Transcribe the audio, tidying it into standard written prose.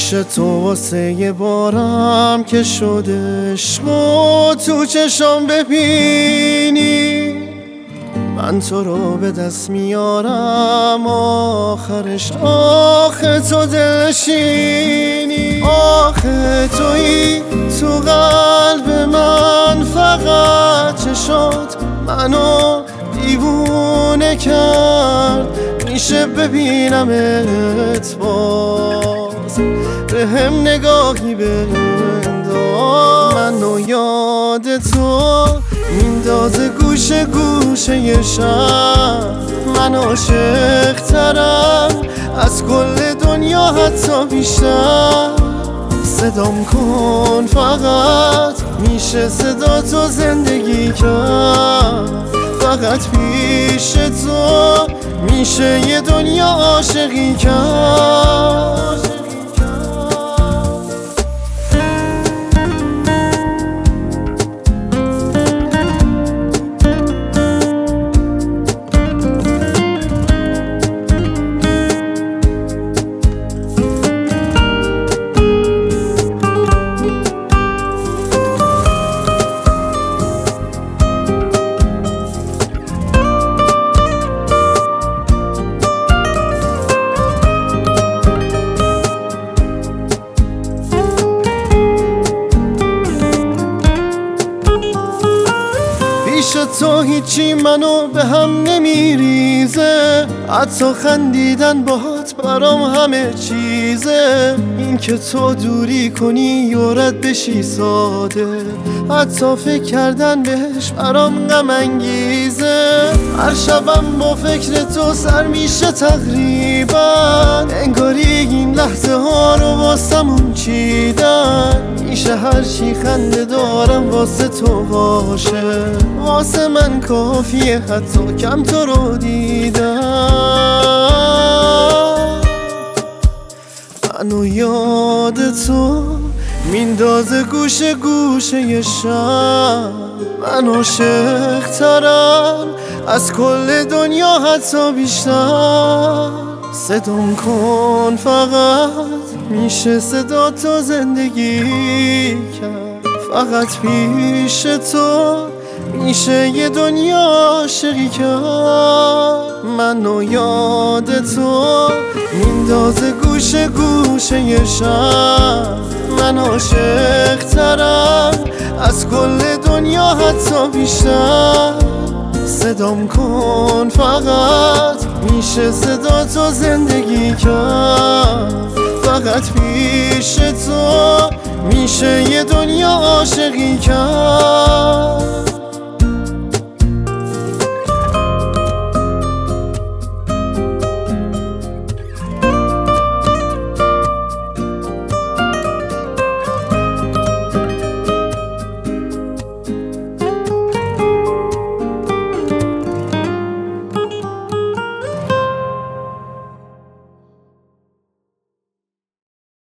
پیش تو واسه یه بارم که شده عشقو تو چشام ببینی، من تو رو به دست میارم آخرش آخه تو دلشینی. آخه تویی تو قلب من، فقط چشات منو دیوونه کرد. میشه ببینمت باز، به هم نگاهی بنداز. منو یاد تو میندازه گوشه گوشه شب، من عاشق ترم از کل دنیا حتی بیشتر. صدام کن فقط، میشه صدا تو زندگی کرد. فقط پیش تو میشه یه دنیا عاشقی کرد. تو هیچی منو به هم نمیریزه، حتی خندیدن باهات برام همه چیزه. این که تو دوری کنی یا رد بشی ساده، حتی فکر کردن بهش برام غم انگیزه. هر شبم با فکر تو سر میشه تقریبا، انگاری این لحظه ها رو واسمون چیدن. میشه هر چی خنده دارم واسه تو باشه، واسه من کافیه حتی کم تو رو دیدم. منو یاد تو میندازه گوشه گوشه شب، من عاشق ترم از کل دنیا حتی بیشتر. صدام کن فقط، میشه صدا تو زندگی کرد. فقط پیش تو میشه یه دنیا عاشقی کرد. منو یاد تو میندازه گوشه گوشه شب، من عاشق ترم از کل دنیا حتی بیشتر. صدام کن فقط، میشه صدا تو زندگی کرد. فقط پیش تو میشه یه دنیا عاشقی کرد.